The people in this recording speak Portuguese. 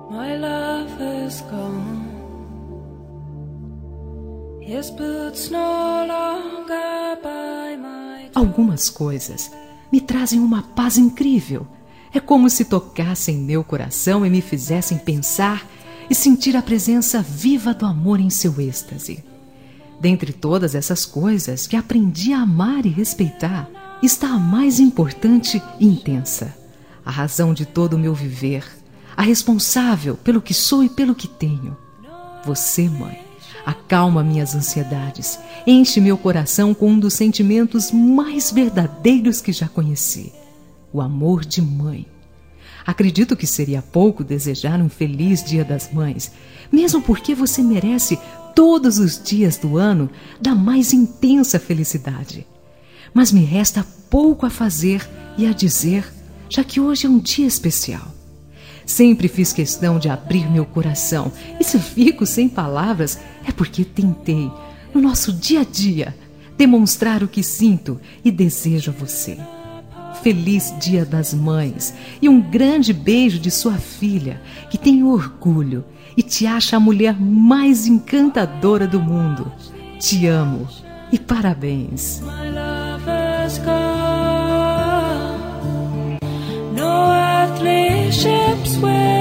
My love is gone. His boots no longer by my... Algumas coisas me trazem uma paz incrível. É como se tocassem meu coração e me fizessem pensar e sentir a presença viva do amor em seu êxtase. Dentre todas essas coisas que aprendi a amar e respeitar, está a mais importante e intensa, a razão de todo o meu viver, a responsável pelo que sou e pelo que tenho. Você, mãe, acalma minhas ansiedades, enche meu coração com um dos sentimentos mais verdadeiros que já conheci, o amor de mãe. Acredito que seria pouco desejar um feliz Dia das Mães, mesmo porque você merece todos os dias do ano da mais intensa felicidade. Mas me resta pouco a fazer e a dizer, já que hoje é um dia especial. Sempre fiz questão de abrir meu coração, e se fico sem palavras é porque tentei, no nosso dia a dia, demonstrar o que sinto e desejo a você. Feliz Dia das Mães e um grande beijo de sua filha, que tem orgulho e te acha a mulher mais encantadora do mundo. Te amo e parabéns. My love is gone. No earthly ships will